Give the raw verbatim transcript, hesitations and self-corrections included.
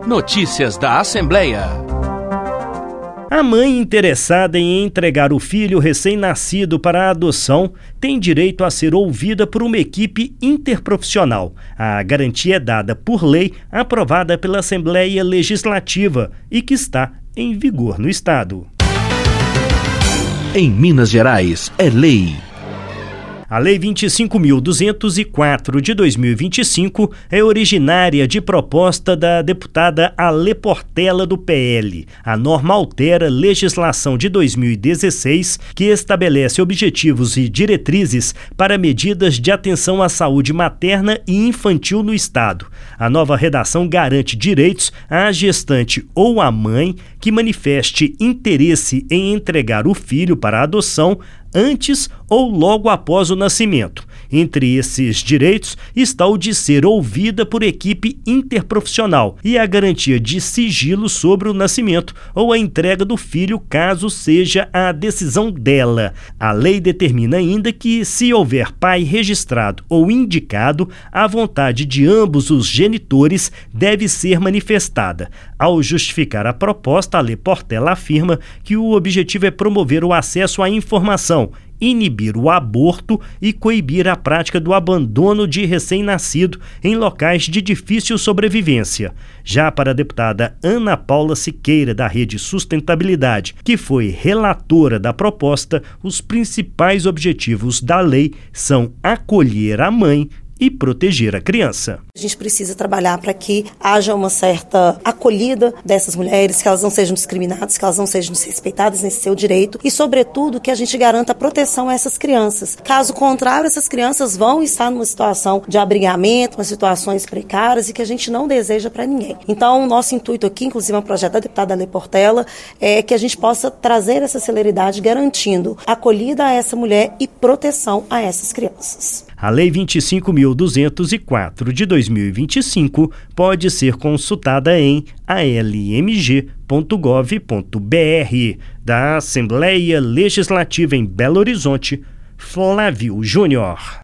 Notícias da Assembleia. A mãe interessada em entregar o filho recém-nascido para a adoção tem direito a ser ouvida por uma equipe interprofissional. A garantia é dada por lei aprovada pela Assembleia Legislativa e que está em vigor no Estado. Em Minas Gerais, é lei. A Lei vinte e cinco mil duzentos e quatro de dois mil e vinte e cinco é originária de proposta da deputada Alê Portela do P L. A norma altera a legislação de dois mil e dezesseis, que estabelece objetivos e diretrizes para medidas de atenção à saúde materna e infantil no Estado. A nova redação garante direitos à gestante ou à mãe que manifeste interesse em entregar o filho para a adoção antes ou logo após o nascimento. Entre esses direitos está o de ser ouvida por equipe interprofissional e a garantia de sigilo sobre o nascimento ou a entrega do filho, caso seja a decisão dela. A lei determina ainda que, se houver pai registrado ou indicado, a vontade de ambos os genitores deve ser manifestada. Ao justificar a proposta, Alê Portela afirma que o objetivo é promover o acesso à informação, inibir o aborto e coibir a prática do abandono de recém-nascido em locais de difícil sobrevivência. Já para a deputada Ana Paula Siqueira, da Rede Sustentabilidade, que foi relatora da proposta, os principais objetivos da lei são acolher a mãe e proteger a criança. A gente precisa trabalhar para que haja uma certa acolhida dessas mulheres, que elas não sejam discriminadas, que elas não sejam desrespeitadas nesse seu direito e, sobretudo, que a gente garanta a proteção a essas crianças. Caso contrário, essas crianças vão estar numa situação de abrigamento, em situações precárias e que a gente não deseja para ninguém. Então, o nosso intuito aqui, inclusive, é um projeto da deputada Alê Portela, é que a gente possa trazer essa celeridade garantindo acolhida a essa mulher e proteção a essas crianças. A Lei vinte e cinco mil duzentos e quatro de dois mil e vinte e cinco pode ser consultada em a l m g ponto gov ponto b r. Da Assembleia Legislativa em Belo Horizonte, Flávio Júnior.